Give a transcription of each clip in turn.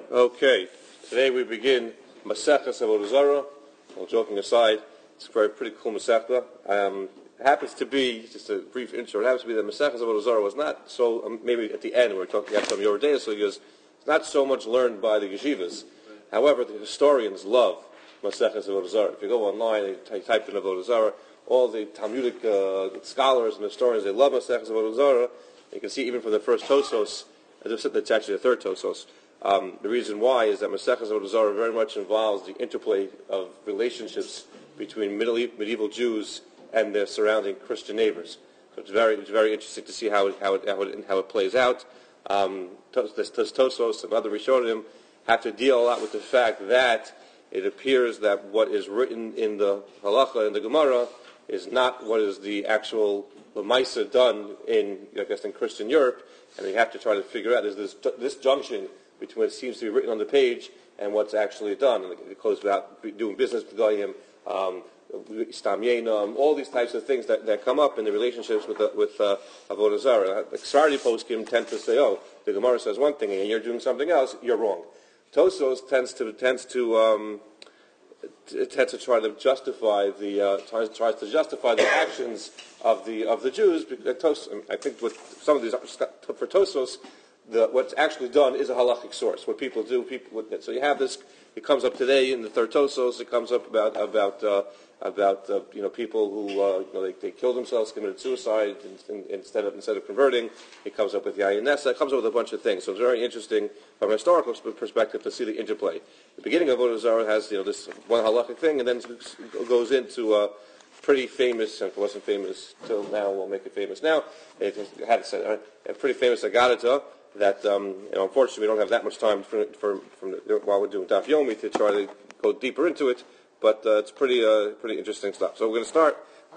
Okay, today we begin Maseches Avodah Zarah. Well, joking aside, it's a pretty cool Masechta. It happens to be, just a brief intro, it happens to be that Maseches Avodah Zarah was not so, maybe at the end we're talking about some Yoreh De'ah, so it's not so much learned by the yeshivas. However, the historians love Maseches Avodah Zarah. If you go online and type in Avodah Zarah, all the Talmudic scholars and historians, they love Maseches Avodah Zarah. You can see even from the first Tosos, that's actually the third Tosos. The reason why is that Maseches Avodah Zarah very much involves the interplay of relationships between medieval Jews and their surrounding Christian neighbors. So it's very interesting to see how it plays out. Tosos and other Rishonim have to deal a lot with the fact that it appears that what is written in the Halacha and the Gemara is not what is the actual Lamaisa done in Christian Europe, and we have to try to figure out is this junction between what seems to be written on the page and what's actually done. And it goes about doing business with Goyim, Stam Yenam, all these types of things that come up in the relationships with Avodah Zarah. The Sephardi poskim tend to say, oh, the Gemara says one thing and you're doing something else, you're wrong. Tosos tends to try to justify tries to justify the actions of the Jews. I think with some of these for Tosos, what's actually done is a halachic source. What people do, so you have this. It comes up today in the third Tosos. It comes up about people who they killed themselves, committed suicide instead of converting. It comes up with Yayin Nessa. It comes up with a bunch of things. So it's very interesting from a historical perspective to see the interplay. The beginning of Avodah Zarah has this one halachic thing, and then goes into pretty famous, and if it wasn't famous till now, we'll make it famous now. It had a pretty famous Agadata that unfortunately we don't have that much time while we're doing Daf Yomi to try to go deeper into it, but it's pretty interesting stuff. So we're going to start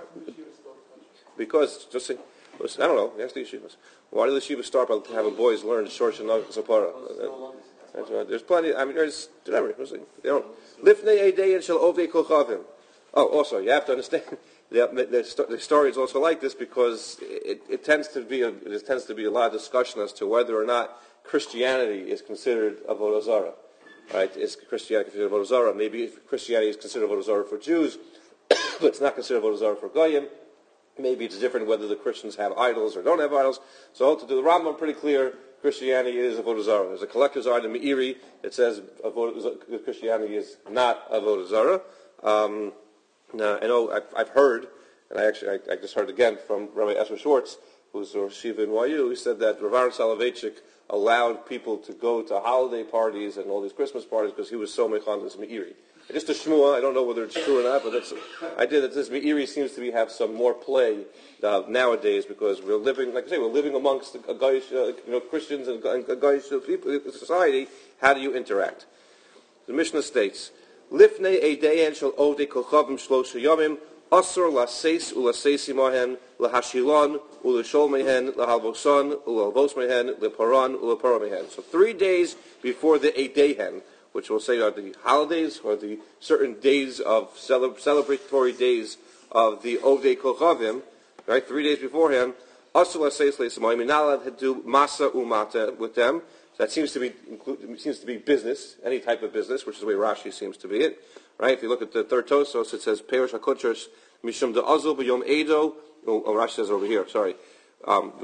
because I don't know. Ask the yeshivas. Why do the yeshivas start by having boys learn Shorsh and Nagel Sapara? There's plenty. I mean, there's whatever. They don't. Lifnei Eidei and Shel Ovdei Kochavim. Oh, also you have to understand. The story is also like this because it tends to be a lot of discussion as to whether or not Christianity is considered Avodah Zarah. Right? Is Christianity considered Avodah Zarah? Maybe Christianity is considered Avodah Zarah for Jews, but it's not considered Avodah Zarah for Goyim. Maybe it's different whether the Christians have idols or don't have idols. So to do the Rambam, pretty clear, Christianity is Avodah Zarah. There's a collector's art in Meiri that says Christianity is not Avodah Zarah. Now, I know I've heard, and I just heard again from Rabbi Ezra Schwartz, who's Rosh Yeshiva in YU. He said that Rav Aaron Soloveitchik allowed people to go to holiday parties and all these Christmas parties because he was so mechan this Meiri. Just a shmua, I don't know whether it's true or not, but this Meiri seems to have some more play nowadays because we're living, like I say, we're living amongst Christians and Goyish people, society. How do you interact? The Mishnah states, Lifnei Eidein Shel Ovdei Kochavim Shlosha Yomim Asur Laseis Ulaseisi Mohen Lahashilon Ulashol Mehen Lahalvoson Ulalvos Mehen Leparan Ulapara Mehen. So 3 days before the Eidehen, which we'll say are the holidays or the certain days of celebratory days of the Ovdei Kochavim, right? 3 days beforehand, Asur Laseis Leisimoyim. You're not allowed to do Masa Umata with them. That seems to be business, any type of business, which is the way Rashi seems to be it, right? If you look at the third Tosos, it says Perish HaKotchers Mishum De'azul B'Yom Edo. Oh, Rashi says over here. Sorry. What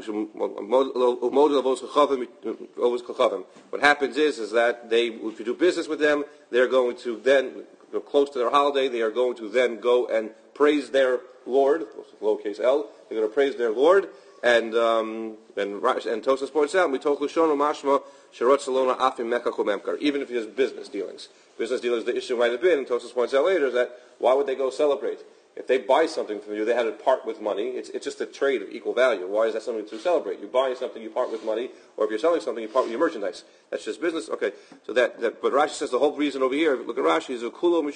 happens is that if you do business with them, they're going to then close to their holiday. They are going to then go and praise their Lord, lowercase L. They're going to praise their Lord. And Tosos points out, even if he has business dealings. The issue might have been, and Tosos points out later, is that why would they go celebrate? If they buy something from you, they had to part with money. It's just a trade of equal value. Why is that something to celebrate? You buy something, you part with money, or if you're selling something, you part with your merchandise. That's just business. Okay, so but Rashi says the whole reason over here, look at Rashi, is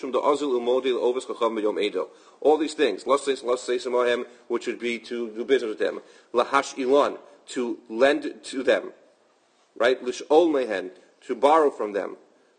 all these things, which would be to do business with them, lahash ilan, to lend to them, right? Lishol mehen, to borrow from them,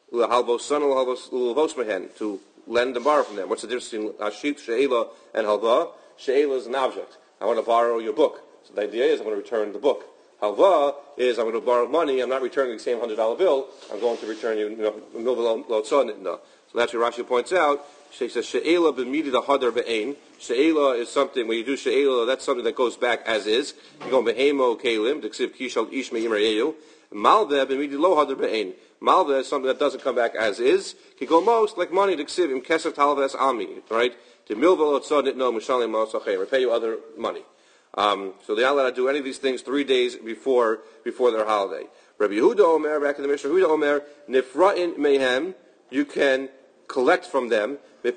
to lend and borrow from them. What's the difference between Ashit, She'ela, and Halva? She'ela is an object. I want to borrow your book. So the idea is I'm going to return the book. Halva is I'm going to borrow money. I'm not returning the same $100 bill. I'm going to return you milva lotzah nitna. So that's what Rashi points out. She says she'ela b'midi the hadar be'ein. She'ela is something when you do she'ela, that's something that goes back as is. You go behemo kalim d'ksiv kishal ish me'imar yeyu. Malveh b'midi lo hadar be'ein. Malveh is something that doesn't come back as is. Can go most like money d'ksiv im keser talves ami. Right? To milva lotzah nitna mishalim ma'asachem. Repay you other money. So they're not allowed to do any of these things 3 days before their holiday. Rabbi Yehuda Omer, back in the Mishnah, Yehuda Omer, nifra'in mehem, you can collect from them,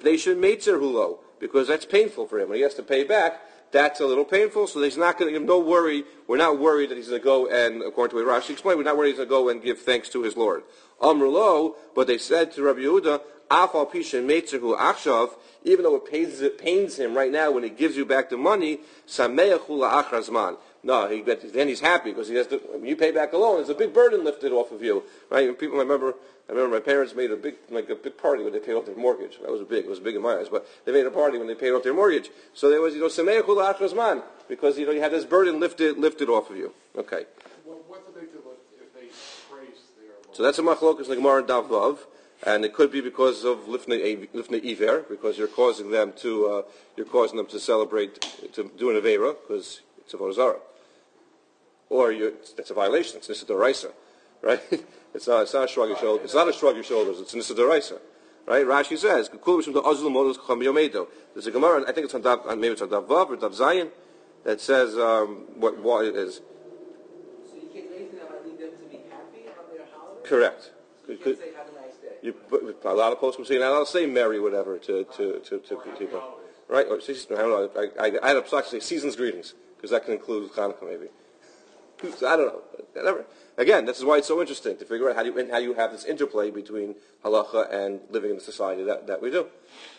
because that's painful for him. When he has to pay back, that's a little painful, so he's not going to give no worry. We're not worried that he's going to go and, according to what Rashi explained, we're not worried he's going to go and give thanks to his Lord. Amrulo, but they said to Rabbi Yehuda, Afal Pisha Meitzehu Achshav, even though it pains him right now when he gives you back the money, Sameachu La'achrazman. No, then he's happy because he has to. When you pay back a loan, there's a big burden lifted off of you, right? And people, I remember my parents made a big party when they paid off their mortgage. It was big in my eyes, but they made a party when they paid off their mortgage. So there was, Sameachu La'achrazman, because you had this burden lifted off of you. Okay. Well, what do they do if they praise their? So that's a machlokas like Gemara and Daf Vav. And it could be because of lifnei iver, because you're causing them to celebrate, to do an avera, because it's a avodah zarah, or that's a violation. It's nissa d'oraisa, right? It's not a shrug your shoulders. It's not a shrug your shoulders. It's nissa d'oraisa, right? Rashi says, there's a Gemara, I think it's on maybe it's on Daf Vav or Daf Zayin, that says what it is. So you can't do anything that might lead them to be happy on their holiday? Correct. So you can't say have a nice day. A lot of posts say, I'll say merry, whatever, to people. Right? Or, I don't know. I had a psak say season's greetings, because that can include Hanukkah, maybe. So I don't know. Whatever. Again, this is why it's so interesting to figure out how you have this interplay between halacha and living in the society that we do.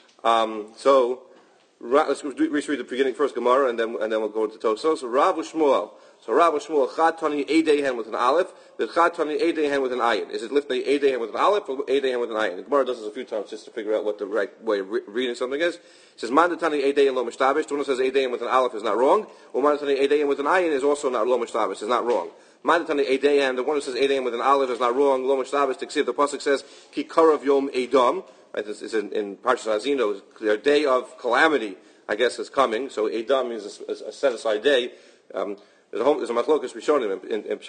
So let's read the beginning first, Gemara, and then we'll go into Tosos. So Rav Shmuel. So Rav Shmuel, Chad Tani Eidehen with an aleph, but Chad Tani Eidehen with an ayin. Is it lifnei Eidehen with an aleph or Eidehen with an ayin? The Gemara does this a few times just to figure out what the right way of reading something is. It says Mandatani Eidehen lo mishtabish. The one who says Eidehen with an aleph is not wrong. Or Mandatani Eidehen with an ayin is also not lo mishtabish. Is not wrong. Mandatani Eidehen, the one who says Eidehen with an aleph is not wrong. Lo mishtabish tiksiv. The pasuk says Ki karav yom Edom. Right, this is in Parshas Hazino. Their day of calamity, I guess, is coming. So Edom means a set aside day. There's a machlokas Rishonim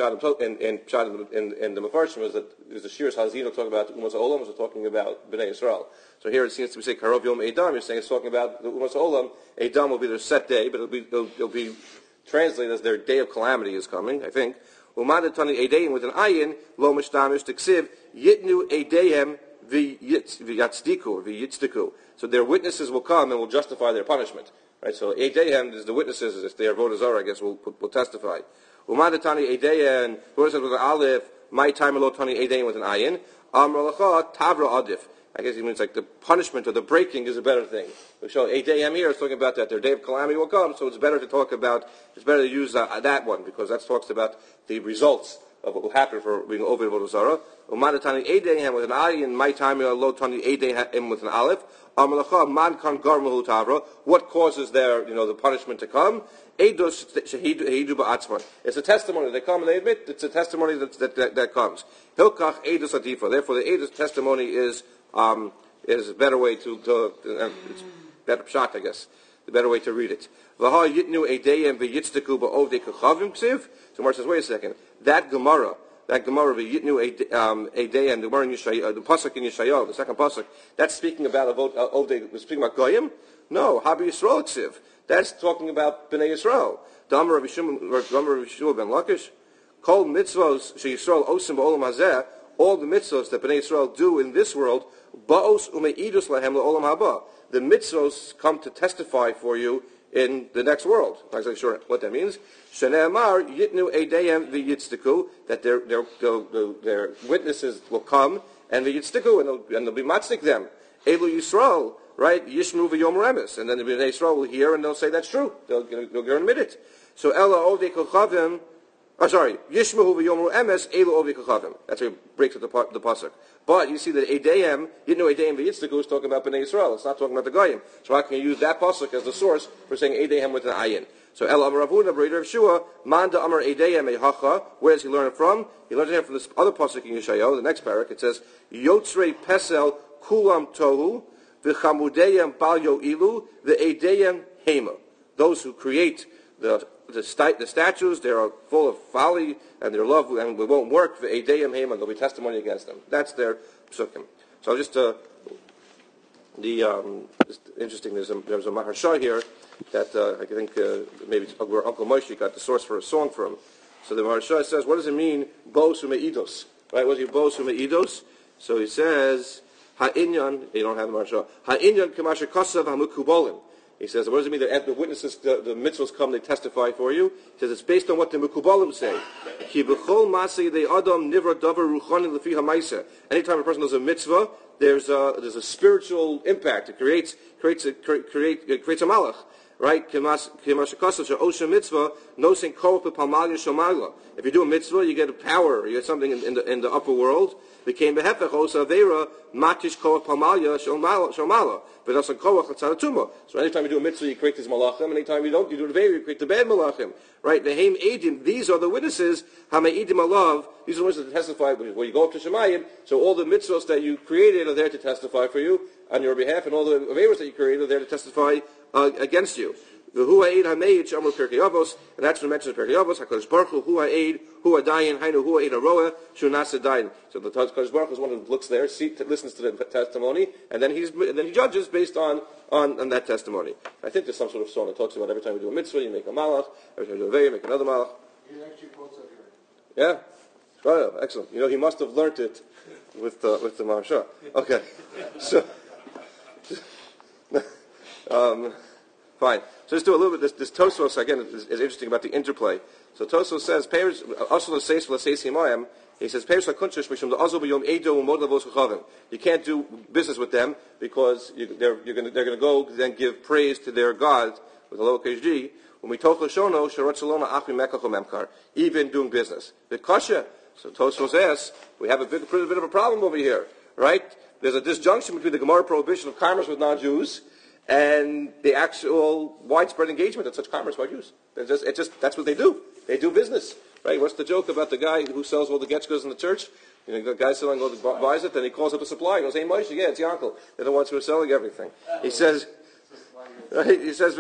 in the Mefarshim is that there's a Shiras Hazino talking about Umas Olam, is talking about Bnei Yisrael. So here it seems to be saying Karov Yom Edom. You're saying it's talking about the Umas Olam. Edom will be their set day, but it'll be translated as their day of calamity is coming. I think. Umadatani Edeim with an ayin lo mishtamish tiksiv yitnu Edeim v'yatzdiku. So their witnesses will come and will justify their punishment. Right, so Eidehem is the witnesses, if they are avodah zarah, I guess, will testify. Umadatani Eidehem, who says with an aleph, my time alotani Eidehem with an ayin, Amralacha Tavra Adif. I guess it means like the punishment or the breaking is a better thing. We show Eidehem here is talking about that their day of calamity will come, so it's better to use that one, because that talks about the results of what will happen for being over avodah zarah. Umadatani Eidehem with an ayin, my time alotani Eidehem with an aleph. What causes the punishment to come? It's a testimony. They come and they admit it's a testimony that comes. Therefore, the edus testimony is a better way it's better pshat, I guess. The better way to read it. So Mar says, wait a second. That Gemara v'yitnu Eidei, the Gemara in Yeshayahu, the pasuk in Yeshayahu, the second pasuk, that's speaking about speaking about goyim. No, Habi Yisrael ksiv. That's talking about Bnei Yisrael. Damar Rabbi Shmuel ben Lakish, Kol mitzvos sheYisrael osim ba'olam hazeh. All the mitzvos that Bnei Yisrael do in this world, ba'os umeidus lahem la'olam haba. The mitzvos come to testify for you in the next world. I'm not exactly sure what that means. Shene'amar yitnu eideyem v'yitztiku, that their witnesses will come and v'yitztiku, and they'll be matzdik them. Elu Yisrael, right? Yishmu v'yom remes, and then the Bnei Yisrael will hear and they'll say that's true. They'll admit it. So Ela ovdei kochavim. Yishmahu v'yomru emes elu ovi kachavim. That's how he breaks up the pasuk. But you see that Eideyem, Eideyem v'yitztiku is talking about Bnei Yisrael. It's not talking about the Goyim. So how can you use that pasuk as the source for saying Eideyem with an ayin? So El Amar Rav Huna, Breder of Shua, Manda Amar Edeya Mehacha. Where does he learn it from? He learns it from this other pasuk in Yeshayahu, the next parak. It says, Yotzrei Pesel Kulam Tohu, V'chamudeyam Bal Yo'ilu, V'edeyam Hema. Those who create the statues, they are full of folly, and their love, and it won't work. V'edeyam Hema, there'll be testimony against them. That's their psukim. So just it's interesting. There's a Maharsha here that I think maybe where Uncle Moshe got the source for a song from. So the Maharsha says, what does it mean, Bos U'Me'idos? Right? What is Bos U'Me'idos? So he says, Ha'inyan. You don't have the Maharsha. Ha'inyan K'masher Kosav HaMukubolim. He says, what does it mean that the witnesses, the mitzvahs come, they testify for you? He says, it's based on what the Mukubalim say. Ki b'chol masei de adam nivra davar ruchani lefi ha'maisa. Anytime a person does a mitzvah, there's a spiritual impact. It creates a malach. Right? If you do a mitzvah, you get a power, you get something in the upper world. Became behefech osavera matish koach palmalya shomala. But that's a koach l'tzadutuma. So anytime you do a mitzvah, you create these malachim. Anytime you don't, you do the ve'er, you create the bad malachim. Right? The heim edim. These are the witnesses. Hameidim alav. These are the witnesses that testify. When you go up to Shemayim, so all the mitzvahs that you created are there to testify for you on your behalf, and all the ve'ers that you created are there to testify against you. And that's what it mentions in Pirkei Avos. HaKadosh Baruch Hu ha'ed, hu ha'dayin, hainu hu ha'ed ha'roeh, shu nasa dayin. So the Kadosh Baruch Hu is one who looks there, listens to the testimony, and then he judges based on that testimony. I think there's some sort of song that talks about every time we do a mitzvah, you make a malach. Every time you do a ve'er, you make another malach. He actually quotes that here. Yeah. Oh, yeah. Excellent. He must have learnt it with the Maharsha. Okay. So. Fine. So let's do a little bit. This Tosfos again is interesting about the interplay. So Tosfos says, he says, you can't do business with them because they're going to go then give praise to their God with a lowercase g. Even doing business. So Tosfos asks, we have a bit of a problem over here, right? There's a disjunction between the Gemara prohibition of commerce with non-Jews and the actual widespread engagement of such commerce by Jews. That's what they do. They do business, right? What's the joke about the guy who sells all the getchkas in the church? The guy selling all buys it, then he calls up the supplier. He goes, "Hey, Moshe, yeah, it's your uncle. They're the ones who are selling everything." He says, right? He says,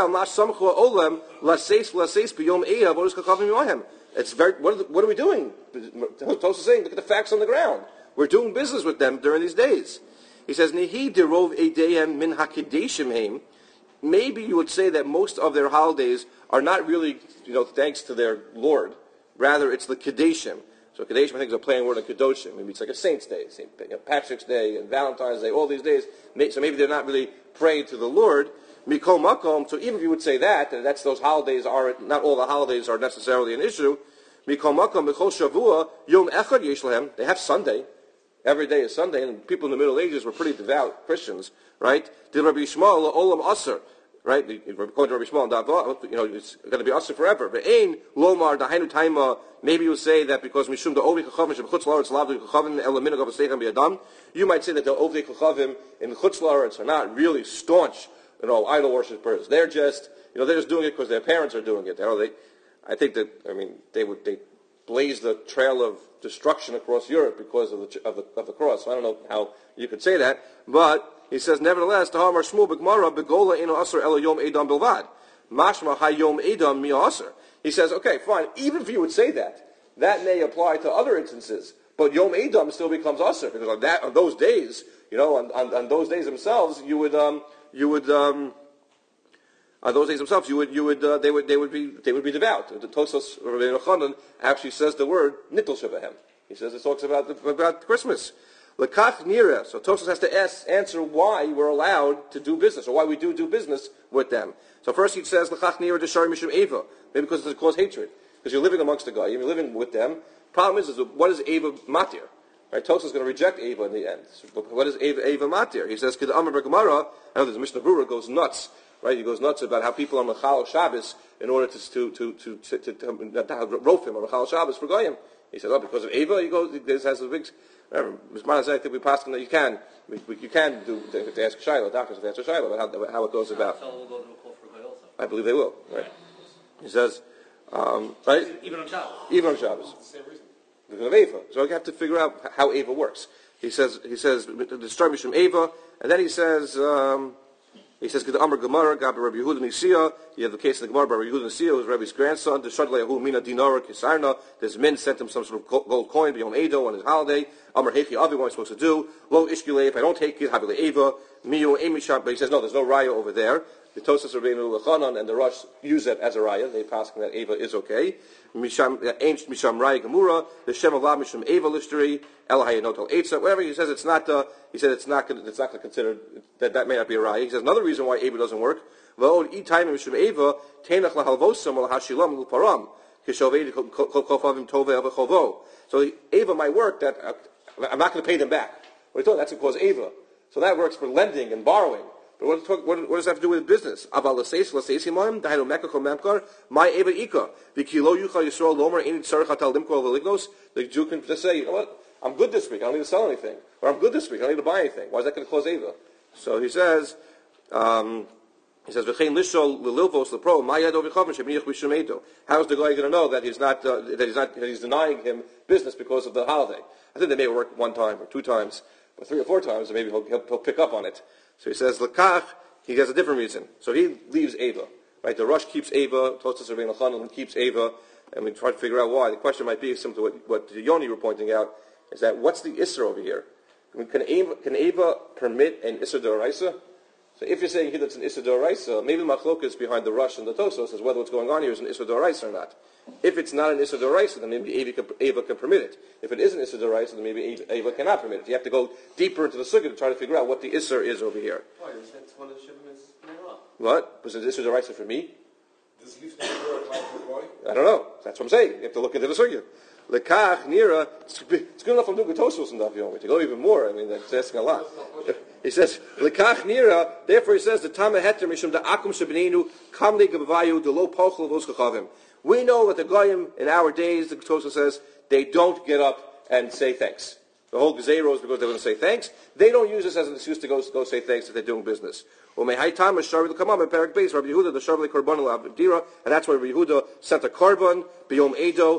It's very. What are we doing? Tosfos is saying, look at the facts on the ground. We're doing business with them during these days. He says, Nihi derov eidehem min hakideshim heim. Maybe you would say that most of their holidays are not really, thanks to their Lord. Rather, it's the kadeshim. So kadeshim, I think, is a plain word of kadoshim. Maybe it's like a Saint's Day, St. Patrick's Day, and Valentine's Day, all these days. So maybe they're not really praying to the Lord. Mikol makom. So even if you would say that those holidays are not all the holidays are necessarily an issue. Mikol makom mikol shavua yom echad yesh lehem. They have Sunday. Every day is Sunday, and people in the Middle Ages were pretty devout Christians, right? Did Rabbi Yishmael olam aser, right? According to Rabbi Yishmael, it's going to be aser forever. But ein lomar dahainu taima. Maybe you say that because mishum the ovei kachavim shebchutz laaretz lavdei kachavim elaminag of aseichem biyadam. You might say that the ovei kachavim in the chutz laaretz are not really staunch, idol worshippers. They're just doing it because their parents are doing it. I think that they blaze the trail of destruction across Europe because of the cross. So I don't know how you could say that, but he says nevertheless, Tahar Shmuel B'Gemara Begola Eno Aser Elo Yom Edom Bilvad Mashma Hayom Edom Mi Aser. He says, okay, fine. Even if you would say that may apply to other instances, but Yom Edom still becomes Aser because on those days, on those days themselves, they would be devout. The Tosfos Rabbi Yochanan actually says the word Nittel Shebahem. He says it talks about Christmas. Lekach nira. So Tosfos has to answer why we're allowed to do business, or why we do business with them. So first he says Lekach nira deshar mishum eva, maybe because it's cause hatred, because you're living amongst the guy, you're living with them. Problem is what is eva matir? Right? Tosfos is going to reject eva in the end. So what is eva matir? He says Kid Amar B'Gemara. I know the Mishnah Berurah goes nuts. Right, he goes nuts about how people are Mechal Shabbos in order to rope him on Mechal Shabbos for Goyim. He said, because of Eva, this has a big. Mishmar said, I think we passed him that you can do to ask Shiloh, doctors to answer Shiloh about how it goes about. I believe they will. Right. He says, right? Even on Shabbos. Even on Shabbos. It's the same reason. Because of Eva. So you have to figure out how Eva works. He says, the start Mishum Eva, and then he says, the Amar Gemara, Gabi Rabbi Yehuda Nisiya. You have the case of the Gemara by Rabbi Yehuda Nisiya, who's Rabbi's grandson. The Shadleyahu Mina Dinara Kisarna. This men sent him some sort of gold coin beyond Edo on his holiday. Amar Hechi Avi, what am I supposed to do? Lo Ishkile, if I don't take it, Havile Eva. Miyu Emisham, but he says, no, there's no raya over there. The Tosas Rabbeinu Lechanan and the Rosh use that as a raya. They pass that Eva is okay. Misham Raya Gemura. The Shem Allah Misham Eva Lishteri. El Hayanotel Eitza. Whatever he says, it's not. He said it's not going to consider that may not be a raya. He says another reason why Eva doesn't work. V'od itayim Misham Eva Tenach lahalvosam lahashilam luparam kishovei kofavim tovei avchovo. So Eva might work. That I'm not going to pay them back. What he told that's because Eva. So that works for lending and borrowing. But what does that have to do with business? My Eva Ika. The Jew can just say, you know what? I'm good this week. I don't need to sell anything. Or I'm good this week. I don't need to buy anything. Why is that going to cause Eva? So he says, How is the guy going to know that he's denying him business because of the holiday? I think they may work one time or two times, but 3 or 4 times, and maybe he'll pick up on it. So he says, Lakach, he has a different reason. So he leaves Eva. Right? The Rosh keeps Eva, Tosas Rabbeinu Chanan keeps Eva, and we try to figure out why. The question might be similar to what Yoni were pointing out, is that what's the Isser over here? I mean, can Eva permit an Isser D'Oraisa? So if you're saying here that's an Isser D'Oraisa, maybe Machlokas behind the Rosh and the Tosos is whether what's going on here is an Isser D'Oraisa or not. If it's not an Isser D'Oraisa, then maybe Eva can permit it. If it is an Isser D'Oraisa, then maybe Eva cannot permit it. You have to go deeper into the Sukkah to try to figure out what the Isser is over here. Why? That's one of the Shimon's Meirah. What? Was it Isser D'Oraisa for me? Does Lifnei Torah apply for a boy? I don't know. That's what I'm saying. You have to look into the Sukkah. Lekach, Nira, it's good enough I'm doing Tosos and Daf Yomi. To go even more, I mean, that's asking a lot. He says, Lekach, Nira, therefore he says, the Tama Heter, Mishum, the Akum Shabinenu, Kamli Gabavayu, the Lo Pochel of Uskachavim. We know that the Goyim, in our days, the Tosos says, they don't get up and say thanks. The whole Gezerah is because they want to say thanks. They don't use this as an excuse to go say thanks if they're doing business. And that's why Rabbi Yehuda sent a korban b'yom Edo.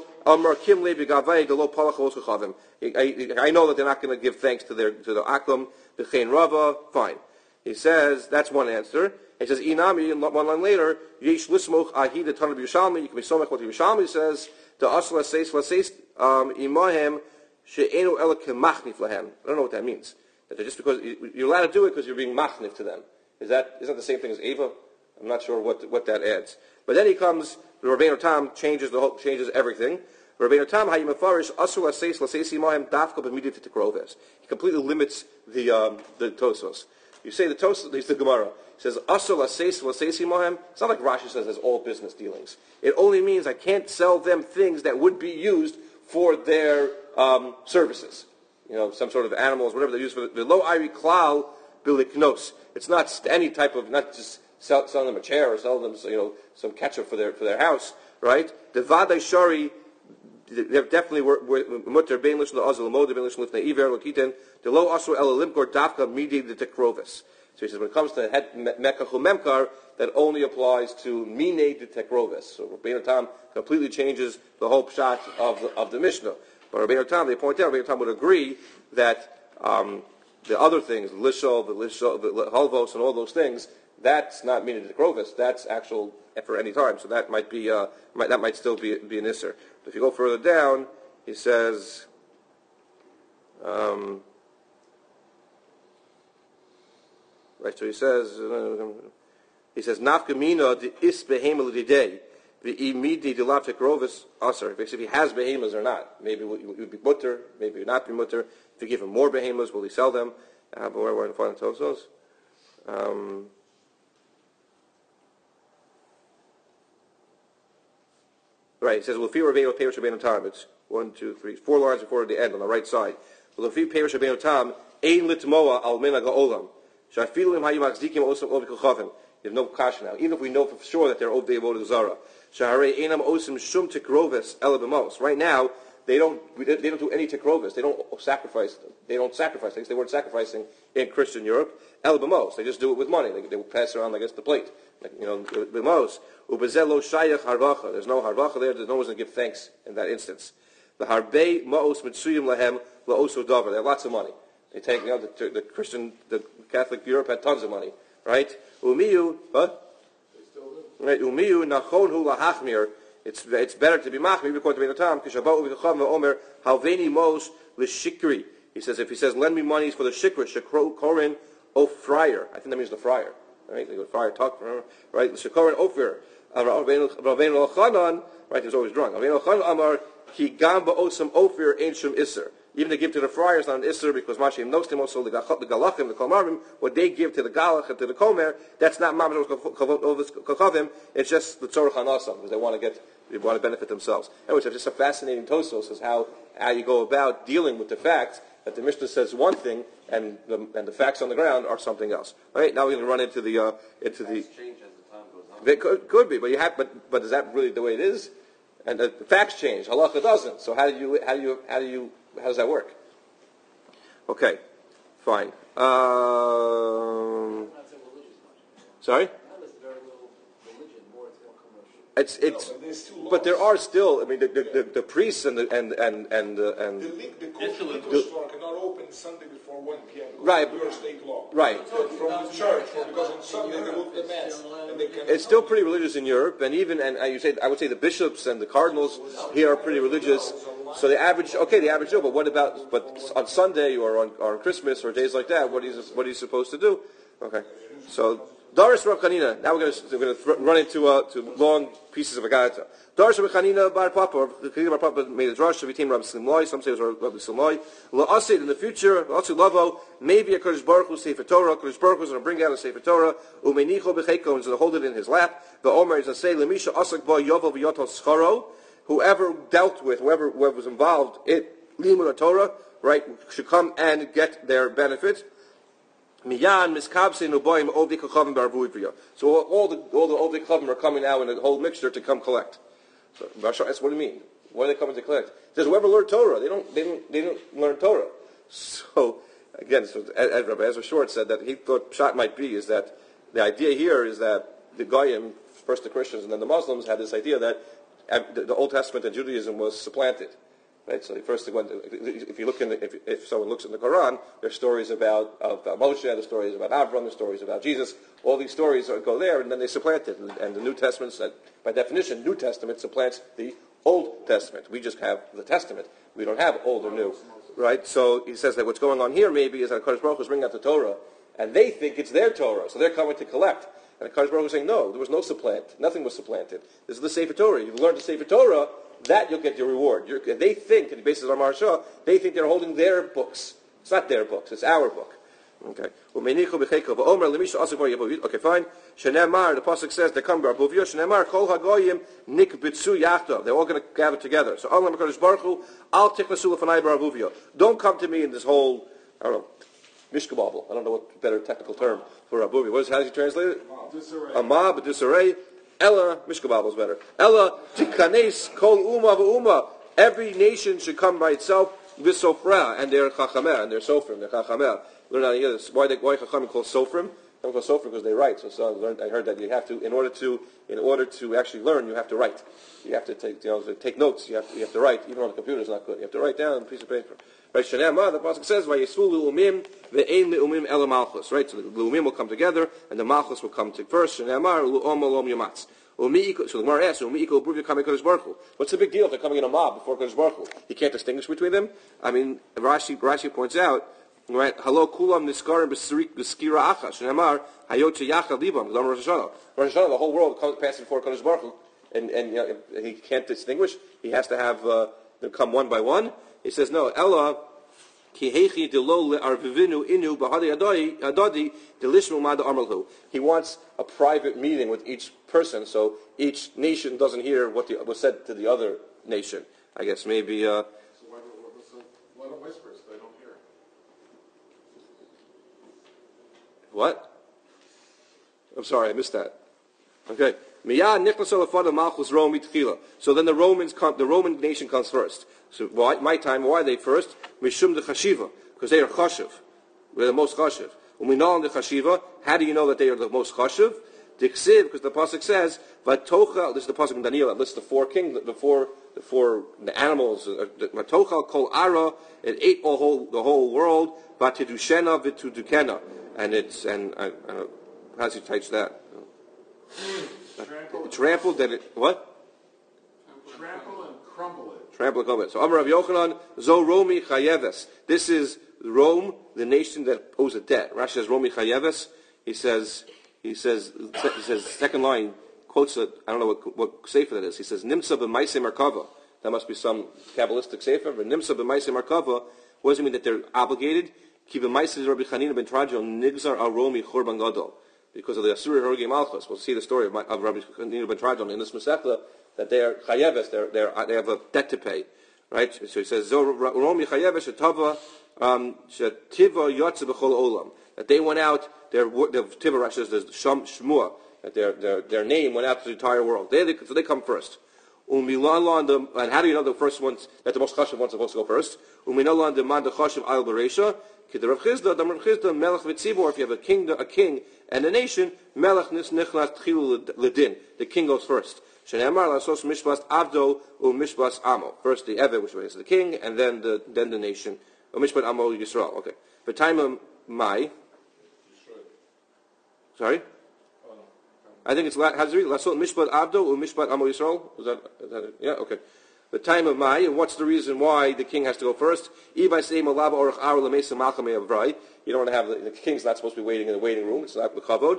I know that they're not going to give thanks to the Akum, the Chen Rava. Fine. He says that's one answer. He says Inami, one line later, Yesh Lismoch Ahi the Tanah Yerushalmi. You can be somech what the Yerushalmi says. The Asla says Imahem She'enu Ela Kemachnif Lahem. I don't know what that means. That just because you're allowed to do it because you're being machnif to them. Is that the same thing as Eva? I'm not sure what that adds. But then he comes. Rabbeinu Tam changes everything. Rabbeinu Tam hayimafarish asul aseis laseisi mahem dafka b'midat tikroves. He completely limits the Tosos. You say the Tosos, there's the Gemara. He says asul aseis laseisi mahem. It's not like Rashi says it's all business dealings. It only means I can't sell them things that would be used for their services. You know, some sort of animals, whatever they use for the lo iri klal biliknos. It's not any type of, not just selling them a chair or selling them, some ketchup for their house, right? The vaday shari, they definitely were mutter bein lishon la'azal l'moda bein lishon l'fnei iver l'kiten the lo asur el limkor dafka midi the tekrovis. So he says when it comes to mekachu memkar, that only applies to mine the tekrovis. So Rabbeinu Tam completely changes the whole pshat of the Mishnah. But Rabbeinu Tam, they point out, Rabbeinu Tam would agree that the other things, the halvos, and all those things, that's not mina tekrovis. That's actual for any time. So that might be that might still be an isser. But if you go further down, he says. Right, so he says nafkamina the is behemel day the imidi the lav tekrovis aser. Basically, if he has behemoths or not, maybe it would be mutter, maybe it would not be mutter. If you give him more behemoths, will he sell them? But where we're in front of Tosos. Right, it says, "Well, fear Rabbeinu Peirush Rabbeinu Tam." It's 1, 2, 3, 4 lines before the end on the right side. "Well, fear Peirush Rabbeinu Tam ein litmoa al mina gaolam shafilim hayimachzikim osam ovikochavim." You have no kasha now, even if we know for sure that they're obey avodah zara. Shaharei einam osim shum tikroves ela b'mos. Right now, they don't do any tekrovis. They don't sacrifice things. They weren't sacrificing in Christian Europe. El b'mos. They just do it with money. They would pass around, I guess, the plate. B'mos. Ubezelo shayach harvacha. There's no harvacha there. There's no one to give thanks in that instance. The harbei ma'os mitzuyim lahem la'oso davar. They have lots of money. They take, the Catholic Europe had tons of money, right? Umiyu, what? Right, umiyu nachon hu lahachmir. It's better to be machmir according to the Tam. Kishabau v'chacham v'omer halveni mos l'shikri. He says, if he says, lend me money for the shikri, shekrorin o friar. I think that means the friar. Right, the friar talk, right? Shekrorin ofir. Rabbeinu Elchanan, right? He was always drunk. Rabbeinu Elchanan amar ki gam ba'osam ofir ain't shum iser. Even to give to the friars not an Isser, because Mashim knows them also the Galachim, the Kolmarim, what they give to the Galach and to the Komer, that's not Mamash Kochavim, it's just the Tzorach HaNasam, because they want to benefit themselves. Anyway, it's just a fascinating Tosos is how you go about dealing with the fact that the Mishnah says one thing and the facts on the ground are something else. All right, now we're going to run into the Facts change as the time goes on. They could be, but is that really the way it is? And the facts change. Halacha doesn't. So how does that work? Okay, fine. Sorry? But there are still. I mean, the priests and The Likud store cannot open Sunday before 1 p.m. Right. New York State law. Right. From the church, because on Sunday they look at the mass and they can. It's still pretty religious in Europe, and I would say the bishops and the cardinals here are pretty religious. So the average Joe. But what about? But on Sunday or on Christmas or days like that, what are you supposed to do? Okay, so. Doris Rav Chanina. Now we're going to run into long pieces of Agadata. Doris Rav Chanina Bar Papa. Chanina Bar Papa made a drush. Became Rabbi Slimloi. Some say it was Rabbi Slimloi. La'asid in the future. La'asid Lavo. Maybe a Kodesh Baruch Hu Sefer Torah. Kodesh Baruch Hu is going to bring out a Sefer Torah. Umeinicho b'cheiko. He's going to hold it in his lap. The Omer is going to say Lemisha Asak Ba Yovo v'Yoto Scharo. Whoever dealt with, whoever was involved in Limud Torah, right, should come and get their benefit. Miyan miskabse nuboyim ovdi kachavim barvuivriya. So all the ovdi kachavim are coming now in a whole mixture to come collect. So that's what do you mean? What are they coming to collect? It says whoever learned Torah, they don't learn Torah. So again, as Rabbi Ezra Short said that he thought Pshat might be is that the idea here is that the Goyim, first the Christians and then the Muslims, had this idea that the Old Testament and Judaism was supplanted. Right, so first, if someone looks in the Quran, there's stories about Moshe, there's stories about Avram, there's stories about Jesus. All these stories go there, and then they supplant it. And the New Testament, by definition, New Testament supplants the Old Testament. We just have the Testament. We don't have Old or New, right? So he says that what's going on here maybe is that Kodesh Baruch Hu is bringing out the Torah, and they think it's their Torah, so they're coming to collect. And Kodesh Baruch Hu is saying, no, there was no supplant. Nothing was supplanted. This is the Sefer Torah. You've learned the Sefer Torah. That you'll get your reward. They think, and the basis of Maharsha, they think they're holding their books. It's not their books, it's our book. Okay. Okay, fine. Shenemar, the Pasuk says, they come to Arbuvia, Shenemar, Kol HaGoyim, Nik Bitsu Yachto. They're all going to gather together. So, Allah HaKadosh Baruch Hu, Al Tiklasu L'fanai Barbuvia. Don't come to me in this whole, I don't know, Mishkababel. I don't know what better technical term for Arbuvia. How does he translate it? Amab, disarray. Ella, Mishkababel is better. Ella, tikanes kol uma v'uma. Every nation should come by itself, v'sofra, and they're chachameh, and they're sofrim, they're chachameh. Learn how to get this. Why chachamim call sofrim? They call sofrim because they write. So I heard that you have to, in order to actually learn, you have to write. You have to take notes. You have to write. Even on the computer is not good. You have to write down on a piece of paper. Right? Shanema, the pasuk says, "Vayesu leumim ve'ein leumim ela malchus." Right? So the leumim will come together, and the malchus will come to first. Shanema leum alom yamatz. So the Gemara asks, what's the big deal if they're coming in a mob before Kodesh Baruch Hu? He can't distinguish between them? I mean, Rashi points out, right, Halo kulam niskarim b'skira acha, shenamar, hayot sheyacha libam, Rosh Hashanah. Rosh Hashanah, the whole world passes before Kodesh Baruch Hu, and he can't distinguish. He has to have them come one by one. He says, no, Ella, he wants a private meeting with each person, so each nation doesn't hear what was said to the other nation. I guess maybe. So why don't whispers? They don't hear. What? I'm sorry, I missed that. Okay. So then the Roman nation comes first. So why are they first? Mishum de chashiva, because they are chashiv. They're the most chashiv. When we know on the chashiva, how do you know that they are the most chashiv? Diksiv, because the pasuk says, "Vatocha." This is the pasuk in Daniel that lists the four kings, the four animals. Vatocha kol ara. It ate the whole world. Vatidushena vitudukena, and how does he teach that? Trampled. Then it what? Trample and crumble it. Trample and crumble it. So Amar Rav Yochanan Zo Romi Chayeves. This is Rome, the nation that owes a debt. Rashi says Romi Chayeves. He says, second line, quotes it, I don't know what sefer that is. He says, Nimsa b'maisei markava. That must be some Kabbalistic sefer. But Nimsa b'maisei markava, what does it mean that they're obligated? Ki b'maisei Rabbi Chanina ben Trajo nigzar al Romi churban gadol. Because of the Asuri Horgei Malchus. We'll see the story of Rabbi Chanina ben Trajo in this Masechta, that they are chayeves, they have a debt to pay. Right? So he says, Romi chayeves shetava shetiva yotze b'chol olam. That they went out, the Tiva Rashi says, there's Shmua, that their name went out to the entire world. So they come first. And how do you know the first ones, that the most chashiv ones are supposed to go first? If you have a king and a nation, the king goes first. First the Eved, which is the king, and then the nation. Mishpat Amo Yisrael. Okay. The time of Mai. Sorry? I think it's how does it read? Lasot Mishpat Abdo or Mishpat Amo Yisrael? Is that it? Yeah, okay. The time of Mai, and what's the reason why the king has to go first? You don't want to have the king's not supposed to be waiting in the waiting room. It's not the kavod.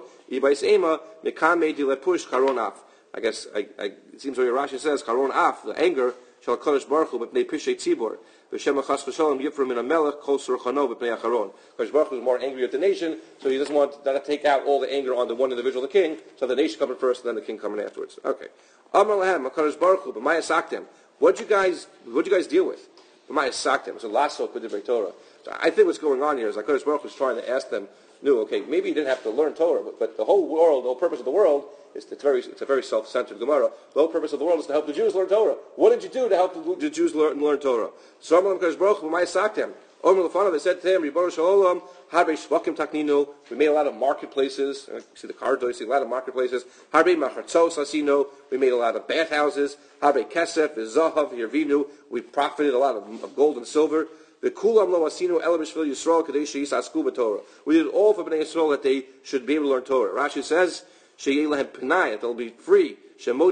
I guess it seems where Rashi says Karon Af, the anger shall Kodesh Baruch Hu b'pnei Pishay Tzibor. V'shem Achas V'Shalom Yifra Min HaMelech Kol Surchano b'pnei Acharon. Kodesh Baruch Hu is more angry at the nation, so he doesn't want to take out all the anger on the one individual, the king. So the nation coming first, and then the king coming afterwards. Okay. Amar Lahem Kodesh Baruch Hu b'Maya Saktem. What'd you guys deal with? B'Maya Saktem. It's a lasso with the Torah. So I think what's going on here is like Kodesh Baruch Hu is trying to ask them, no, okay, maybe you didn't have to learn Torah, but the whole world, the whole purpose of the world it's a very self-centered Gemara. The whole purpose of the world is to help the Jews learn Torah. What did you do to help the Jews learn Torah? So they said to him, we made a lot of marketplaces. You see the corridor, you see a lot of marketplaces. We made a lot of bathhouses. We profited a lot of gold and silver. We did all for Bnei Yisrael that they should be able to learn Torah. Rashi says, that they'll be free. They can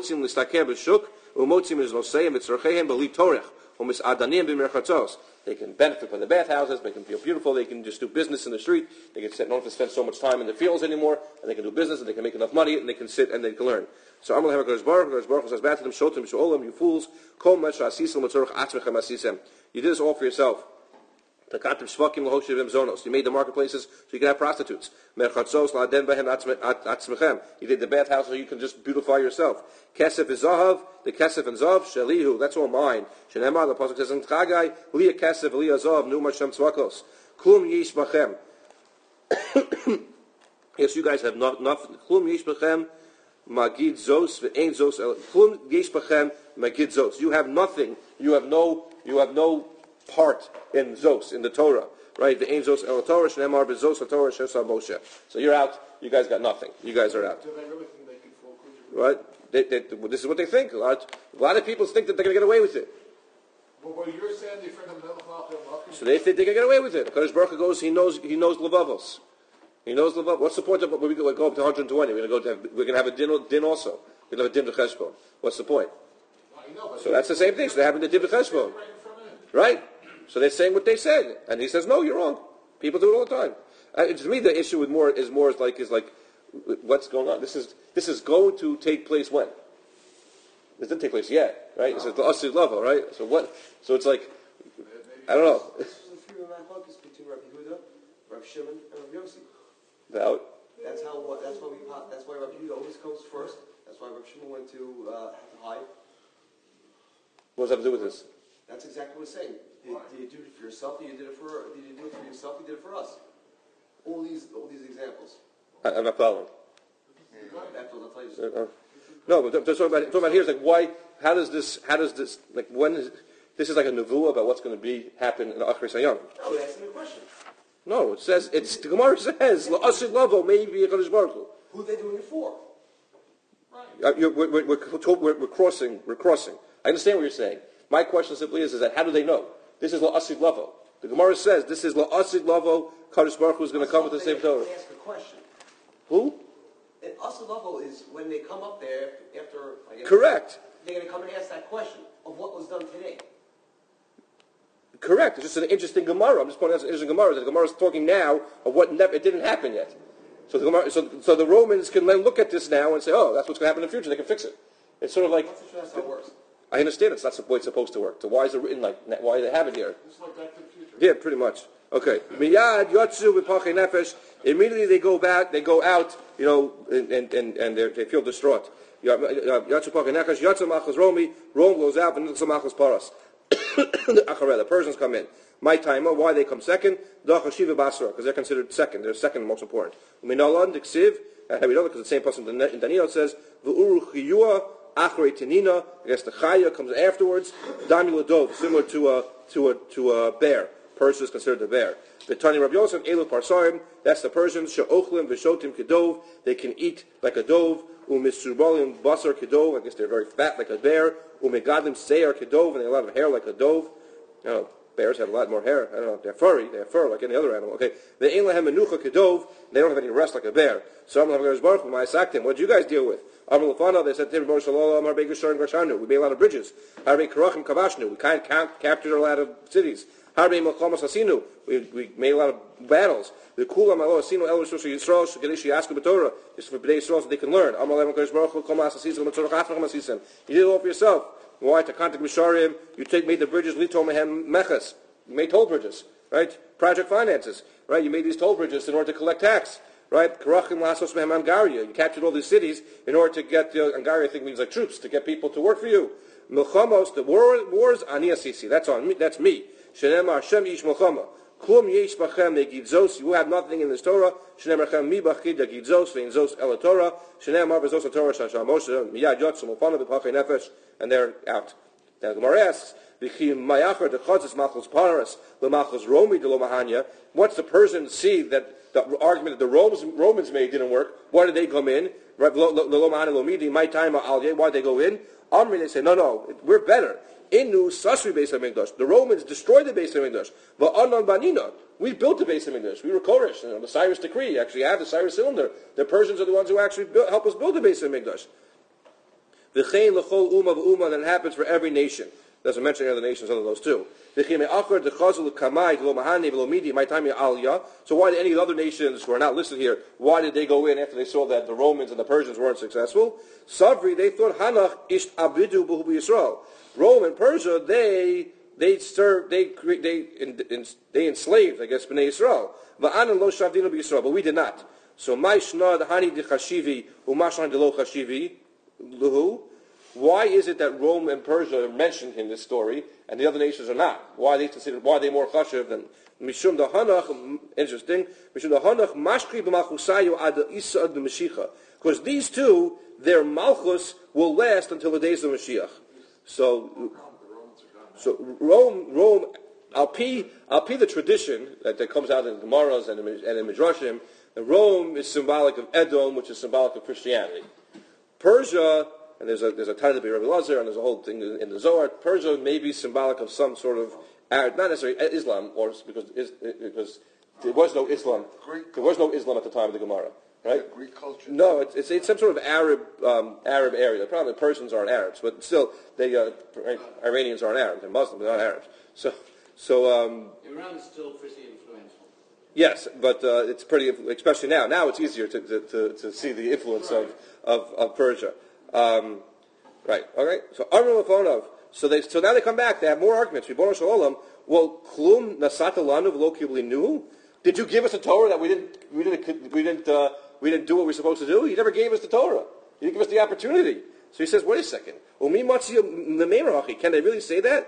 benefit from the bathhouses, they can feel beautiful, they can just do business in the street, they can don't have to spend so much time in the fields anymore, and they can do business, and they can make enough money, and they can sit and they can learn. So Amal HaKadosh Baruch says back to them, Shotim Shu'olam, you fools, you did this all for yourself. You made the marketplaces so you can have prostitutes. You did the bathhouse so you can just beautify yourself. Kesef is Zahav, the Kesef and Zav, Shalihu, that's all mine. Shenemar, the Pasuk says in Chagai, Liya Kesef, Liya Zav, Nu Mashem Tzvakos. Klum Yish Bachem. Yes, you guys have nothing. Klum Yish Bachem, Magid Zos, Ve'ein Zos, Klum Yish Bachem, Magid Zos. You have nothing. You have no part in Zos, in the Torah, right? The Ein Zos El Torah, Shneimar B'Zos El Torah Shesa Moshe. So you're out. You guys got nothing. You guys are out. Do they really think they can fool? Right? This is what they think. A lot of people think that they're going to get away with it. Well, what you're saying, they friend of so they think they can get away with it. Kodesh Baruch Hu goes. He knows Levavos. He knows Levavos. What's the point of when we go up to 120? We're going to have a din also. We're going to have a din Cheshbon. What's the point? So that's the same thing. So they're having the din Cheshbon, right? So they're saying what they said, and he says, "No, you're wrong. People do it all the time." To me, the issue is like what's going on. This is going to take place when? This didn't take place yet, right? It's the Asir Lava, right? So what? So it's like I don't know. This is a few machlokes between Rabbi Yehuda, Rabbi Shimon, and Rabbi Yossi. That's why Rabbi Yehuda always comes first. That's why Rabbi Shimon went to have to hide. What does that have to do with this? That's exactly what it's saying. Did you do it for yourself? Did you do it for yourself? You did it for us. All these examples. I'm not following. That's what I'll tell you. No, but talking about here is like why? How does this? Like when is this is like a nevuah about what's going to happen in Achrei Sayam? No, that's the question. No, it says the Gemara says la'asid lavo maybe a Kadosh Baruch Hu. Who are they doing it for? We're crossing. I understand what you're saying. My question simply is that how do they know? This is la'asid lavo. The Gemara says this is la'asid lavo. Kadosh Baruch Hu is going to come with the same Torah. Ask a question. Who? And asid lavo is when they come up there after. I guess, Correct. They're going to come and ask that question of what was done today. Correct. It's just an interesting Gemara. I'm just pointing out it's an interesting Gemara. The Gemara is talking now of what it didn't happen yet. So the Gemara, so the Romans can then look at this now and say, oh, that's what's going to happen in the future. They can fix it. It's sort of like. That's how it works. I understand it's not the way it's supposed to work. So why is it written like that? Why do they have it here? It's like Back to the Future. Yeah, pretty much. Okay. Miyad yotzu v'pachei nefesh. Immediately they go out, and they feel distraught. Yotzu pachei nefesh. Yotzu machas Romi. Rome goes out, and yotzu machas paras. The Persians come in. My timer, why they come second? Because they're considered second. They're second most important. Minalan diksiv. How we know that because the same person in Daniel says v'uru chiyua achrei tenina. I guess the chaya comes afterwards. Dami ladov, similar to a bear. Persia is considered a bear. The Tani Rabbi Yosef elu parsarim. That's the Persians. She'ochlim v'shotim kedov. They can eat like a dove. U'misrubalim basar kedov. I guess they're very fat like a bear. U'megadlim seir kedov, and they have a lot of hair like a dove. No, bears have a lot more hair. I don't know. They're furry. They have fur like any other animal. Okay. The ein lehem menucha kedov. They don't have any rest like a bear. So I'm like, Baruch Hu, ma'asaktim. What did you guys deal with? Amar lefana. They said, "Tim Baruch Shalom, Har Be'Gesharim Gashanu." We made a lot of bridges. Har Be'Karachim Kavashnu. We captured a lot of cities. Har Be'Melchamas Hasinu. We made a lot of battles. The Kulam Alo Hasinu El Rishos Yisrael Shegedish Yasku B'Torah is for B'nai Yisrael so they can learn. Amar Lehem Kadosh Baruch Hu Kol Ma'as Hasizim Mitzorach Afrach Masisim. You did it all for yourself. Why? To contact Misharim. You made the bridges. Lito Mehem Mechas. You made toll bridges, right? Project finances, right? You made these toll bridges in order to collect tax, right? Karachim Lasos Mehem Angaria. You captured all these cities in order to get Angaria. I think means like troops to get people to work for you. Milchamos, the wars Ani Asisi. That's on me. That's me. Shenemar Hashem Ish Milchama. Klum Yesh Bachem Negidzos. You have nothing in this Torah. Shenemar Hashem Mi Bachid Negidzos Ve'inzos El Torah. Shenemar Bezos Torah Shasham Moshe Miyad Yotzum Ulfana B'Pachei Nefesh, and they're out. Now the Gemara asks, what's the Persians see that the argument that the Romans made didn't work? Why did they come in? My time, why did they go in? They say, no, we're better. The Romans destroyed the base of Mikdash. But we built the base of Mikdash. We were Koresh. The Cyrus decree actually have the Cyrus cylinder. The Persians are the ones who actually help us build the base of Mikdash. That happens for every nation. Doesn't mention any other nations other than those two. So why did any of the other nations who are not listed here, why did they go in after they saw that the Romans and the Persians weren't successful? Savri, they thought Hanach ish abidu b'hu Yisrael. Rome and Persia, they enslaved, I guess, Bnei Yisrael. Va'anan lo shavdinu b'Yisrael, but we did not. So my shnad hani d'chashivi u'mashlan de lo chashivi luhu. Why is it that Rome and Persia are mentioned in this story and the other nations are not? Why are they considered? Why are they more chashiv than Mishum da Hanach? Interesting. Mishum da Hanach mashkri b'malchusayu ad isa ad Mashiach. Because these two, their malchus will last until the days of Mashiach. So Rome, I'll pee the tradition that comes out in Gemaras and in Midrashim. Rome is symbolic of Edom, which is symbolic of Christianity. Persia. And there's a title by Rabbi Lazar, and there's a whole thing in the Zohar. Persia may be symbolic of some sort of Arab, not necessarily Islam, or because there was no Islam. There was no Islam at the time of the Gemara, right? Greek culture. No, it's some sort of Arab area. The problem is Persians aren't Arabs, but still, Iranians aren't Arabs. They're Muslims, they're not Arabs. So Iran is still pretty influential. Yes, but it's pretty, especially now. Now it's easier to see the influence of Persia. Right. Okay. So Amr Lefonov. So now they come back. They have more arguments. Ribono Shel Olam. Well, Klum Nasata Lanu V'lo Kiblinu. Did you give us a Torah that we didn't do what we're supposed to do? You never gave us the Torah. You didn't give us the opportunity. So he says, wait a second. Can they really say that?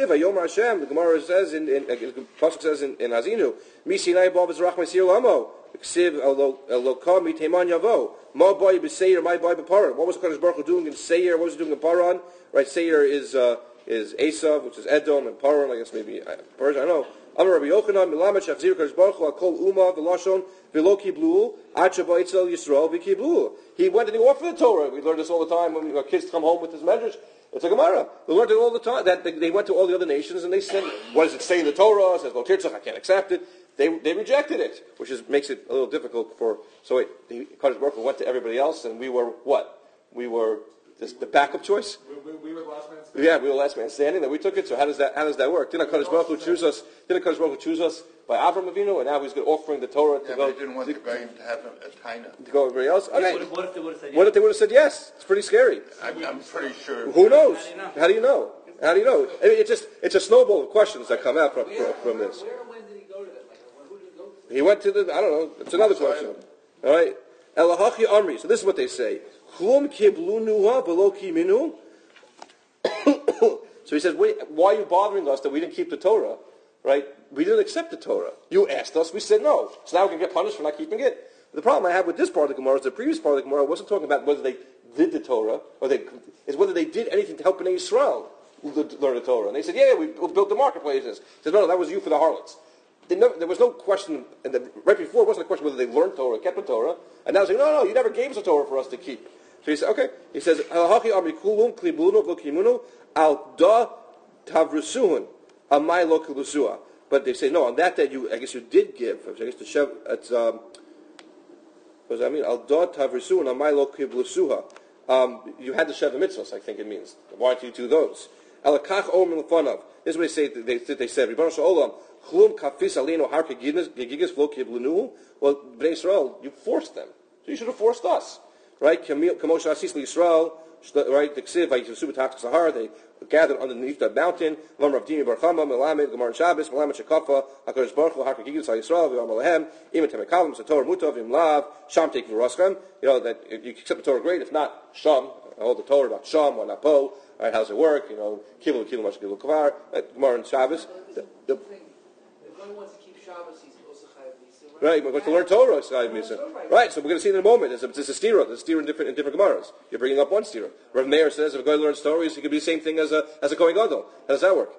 The Gemara says in Pasuk says in Hazinu, Mi Sinai B'Av Zerach Mesir Lamo. Ksiv Elokah Miteman Yavo. Ma boy b'Seir, my boy b'Paran. What was Kadosh Baruch Hu doing in Seir? What was he doing in Paran? Right, Seir is Esav, which is Edom, and Paran, I guess maybe Persia. I don't know. Amar Rabbi Yochanan Milamed Shachzir Kadosh Baruch Hu Akol Uma V'Lashon V'Lo Kiblu Ad Sheba Yitzel Yisrael V'Kiblu. He went and he offered the Torah. We learned this all the time when our kids come home with his medrash. It's a Gemara. We learned it all the time. That they went to all the other nations and they said, "What does it say in the Torah?" It says, "Lo Tirtzach, I can't accept it." They rejected it, which makes it a little difficult for. So wait, the Kadosh Baruch Hu went to everybody else, and we were what? We were the backup choice. We were the last man standing. Yeah, we were the last man standing. Then we took it. So how does that work? Didn't Kadosh Baruch Hu choose us? Didn't Kadosh Baruch Hu choose us by Avram Avinu, and now he's offering the Torah to go? But he didn't want the Goyim to have a taina. To go everybody else. Okay. What if they would have said yes? What if they would have said yes? It's pretty scary. I'm pretty sure. Who knows? How do you know? How do you know? I mean, it's a snowball of questions that come out from this. Where and when did he go to them? Like, who did he go to? He went to the, I don't know, it's another question. All right? Elahachi Amri. So this is what they say. Chlum kiblunuha v'lo kiminu. So he says, wait, why are you bothering us that we didn't keep the Torah? Right? We didn't accept the Torah. You asked us, we said no. So now we can get punished for not keeping it. The problem I have with this part of the Gemara is the previous part of the Gemara wasn't talking about whether they did the Torah, is whether they did anything to help Bnei Yisrael learn the Torah. And they said, yeah, we built the marketplaces. He said, no, that was you for the harlots. There was no question, right before it wasn't a question whether they learned Torah, kept the Torah, and now they're saying, no, you never gave us a Torah for us to keep. So he said, okay. He says, al da tavrusuhun, amai lo kilusua. But they say, no, on that day, I guess you did give. I guess the Shev, it's, what does that mean? Al da tavrusuhun, amai lo kilusuha. You had the Sheva Mitzvahs, I think it means. Why don't you do those? Alakach om l'fanav. This is what they said. Ribono shel olam, chlum kafis aleinu har kegigas v'lo kiblunuhu. Well, Bnei Yisrael, you forced them. So you should have forced us. Right? Kamosh asis l'Yisrael. Right? The Ksiv, Vayitzusu b'tachtas Sahar. They gathered underneath the mountain. Lam Rav Dini Barchama, Melamed, Gemara and Shabbos, Melamed Shekafa, HaKadosh Baruch Hu, har kegigas Yisrael, v'yam alehem, im temekavim, sator mutav, im lav, sham take v'roschem. You know, that you accept the Torah, great. If not, sham. All the Torah about sham, or napo. Right, how does it work? You know, kilu mash kilu kavar. Gemara and Shabbos. If one wants to keep Shabbos, he's also chayav misa. Right, but to learn Torah is chayav misa. Right, so we're going to see in a moment. It's a stira. There's a stira in different Gemaras. You're bringing up one stira. Rav Meir says if a guy learns Torah, he could be the same thing as a Kohen Gadol. How does that work?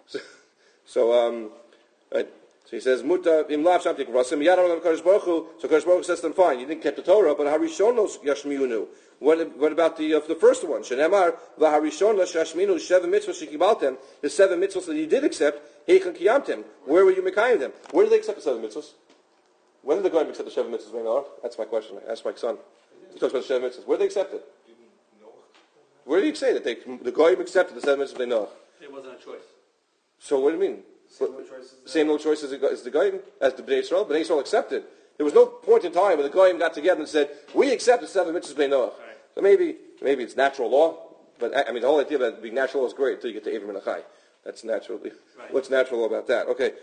So right. So he says, "Muta im lav shamtik rasim yadam Kadosh Baruch Hu." So Kadosh Baruch Hu says to them, "Fine, you didn't keep the Torah, but harishonos yashmiunu." What about the first one? Shenemar v'harishonos yashmiunu sheva mitzvos shekibaltem. The 7 mitzvos that you did accept, heichen kiyamtem. Where were you mekayim them? Where did they accept the 7 mitzvos? When did the Goyim accept the 7 mitzvos? Right, that's my question. I asked my son. He talks about the 7 mitzvos. Where did they accept it? Where do you say that the Goyim accepted the 7 mitzvos? They know. It wasn't a choice. So what do you mean? Same no choice as the Goyim, as the Bnei Yisrael. Bnei Yisrael accepted. There was no point in time where the Goyim got together and said, we accept the 7 mitzvahs Bnei Noach. Right. So maybe it's natural law, but I mean the whole idea of it being natural law is great until you get to Avram and Achai. That's naturally. Right. What's natural about that? Okay.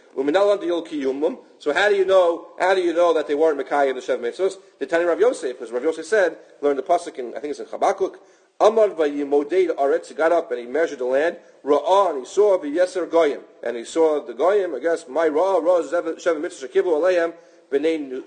So how do you know that they weren't Mekayim the 7 mitzvahs? The Tani Rav Yosef, because Rav Yosef said, learned the pasuk in, I think it's in Habakkuk, Amar v'yimodei aretz, he got up and he measured the land. Ra'ah, and he saw v'yeser goyim, and he saw the goyim. I guess my ra'ah seven mitzvahs shekivu aleihem b'nei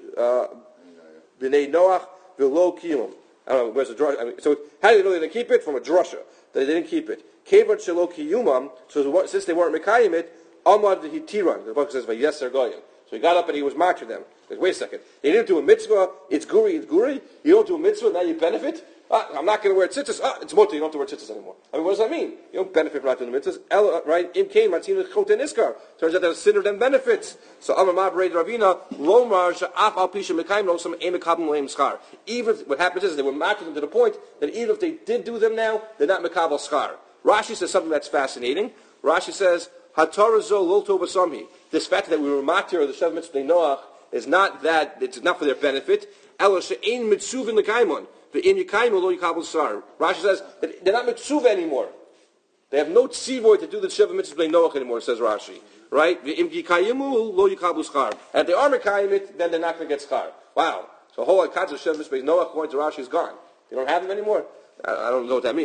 Noach v'lo kiyum. I don't know where's the drasha. I mean, so how do you know they didn't keep it? From a drasha that they didn't keep it. Kevan shelo kiyumam. So since they weren't mekayim it, Amar the hitiran. The book says v'yeser goyim. So he got up and he was marching them. He said, wait a second. They didn't do a mitzvah. It's guri. You don't do a mitzvah. Now you benefit. I'm not going to wear tzitzis. It's mutter. You don't have to wear tzitzis anymore. I mean, what does that mean? You don't benefit from not doing the mitzvahs. Right? Im kain matzina choten iskar. Turns out that a sinner then benefits. So Amar Mabrei Ravina Lomar Sha'af Al Pisha Mekayim Nosam Emekabim Leim Schar. Even what happens is they were marking them to the point that even if they did do them now, they're not Mekabel Schar. Rashi says something that's fascinating. Rashi says Hatorah Zo Lolto Basamhi. This fact that we were matir of the 7 mitzvahs Bnei Noach is not that it's not for their benefit. Elo she'ein mitzuvin l'kaimon. Rashi says that they're not mitzvah anymore. They have no tzivoy to do the 7 mitzvahs Bnei Noach anymore, says Rashi. Right? And if they are mekayim it, then they're not going to get schar. Wow. So the whole concept of 7 mitzvahs Bnei Noach, according to Rashi, is gone. They don't have them anymore. I don't know what that means.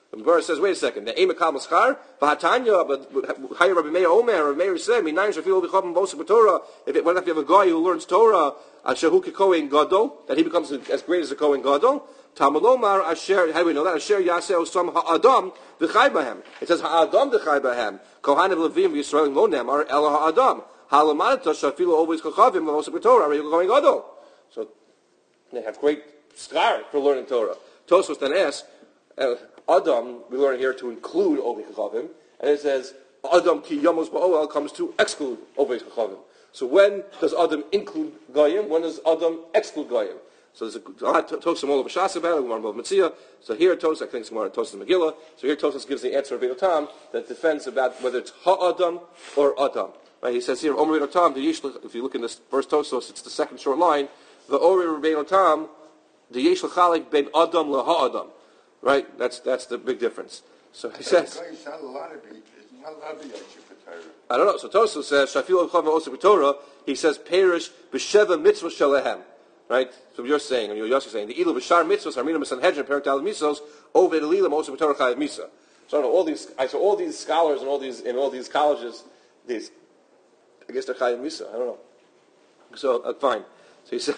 The Gemara says, wait a second. The Ema Kal Maschar, V'Hatanya, but Hayir Rabbi Meir Omer, Rabbi Meir said, Minayin Shafilu B'Chavim Vosik B'Torah. What if you have a guy who learns Torah, Ashehu Kohen Gadol, that he becomes as great as a Kohen Gadol? Tamalomar Asher, how do we know that? Asher Yaseh Osam Ha'adam V'Chai Bahem. It says Ha'adam V'Chai Bahem. Kohanim Levim V'Yisraelim Lo Nemar Ela Ha'adam. Ha'lamadata Shafilu always Kochavim V'Vosik B'Torah. You're Kohen Gadol. So they have great schar for learning Torah. Tosfos then asks, Adam, we learn here to include Ovei Chachavim, and it says, Adam ki yamos ba'oel comes to exclude Ovei Chachavim. So when does Adam include Goyim? When does Adam exclude Goyim? So there's a Tosfos all over Shas about it, Gemara Bava Metzia. So here Tosfos, I think it's Gemara Tosfos Megillah. So here Tosfos gives the answer of Bein Tam that defends about whether it's Ha-Adam or Adam. Right? He says here, Omer Bein Tam, if you look in this first Tosfos, it's the second short line, the Omer Bein Tam, the Yesh L'Chalik Ben Adam LaHa'Adam. Right? That's the big difference. So he says, It's not allowed to be Yosef for Torah. I don't know. So Tosfos says, Shafil Chav Oseh B'Torah, he says, Perish B'Sheva Mitzvah Shalehem. Right? So you're saying, and you're saying, the Ilu B'Shar Mitzvahs, Armina B'Sanhedrin, Perak Tal Mitzvos, Oved Elilam Oseh B'Torah Chayav Misa. So I don't know, all these scholars and all these colleges, I guess they're Chayav Misa. I don't know. So fine. So he said,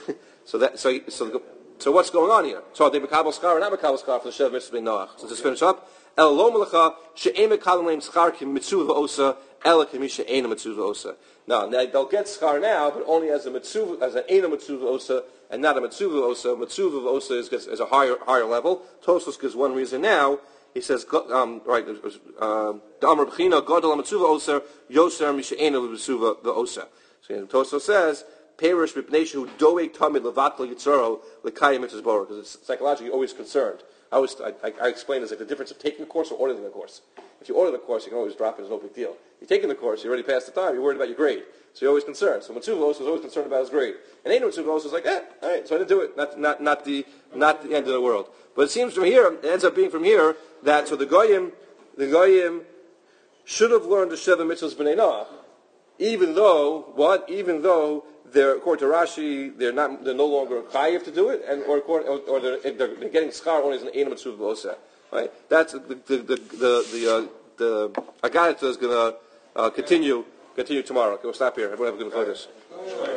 so what's going on here? So are they Mekabel Skar or not Mekabel Skar for the Shev Mitzvah Ben Noach? So just finish up. El lo melacha she'em mekalim leim schar ki mitzvah osa ela ki misha eina mitzvah osa. Now they'll get schar now, but only as a mitzvah, as an eina mitzvah osa, and not a mitzvah osa. Mitzvah osa is a higher level. Tosfos gives one reason now. He says, right, Damar b'china gadol mitzvah osa yoser misha eina mitzvah osa. So Tosfos says, Perish b'pneishu doeg tamid levatla yitzaro lekayim mitzvahs borah, because it's psychologically always concerned. I explain this like the difference of taking a course or ordering a course. If you order the course, you can always drop it; it's no big deal. You're taking the course, you already passed the time. You're worried about your grade, so you're always concerned. So Mitzvah is always concerned about his grade, and Ein Mitzvah is like, all right, so I didn't do it. Not the end of the world. But it seems from here, it ends up being from here that so the goyim should have learned the Sheva Mitzvahs B'nai Noach, even though they're, according to Rashi, they're no longer chayiv to do it, or they're getting schar only as an eina mitzvah osa. Right? That's the Agadita is going to continue tomorrow. Okay, we'll stop here. Everyone have a good focus.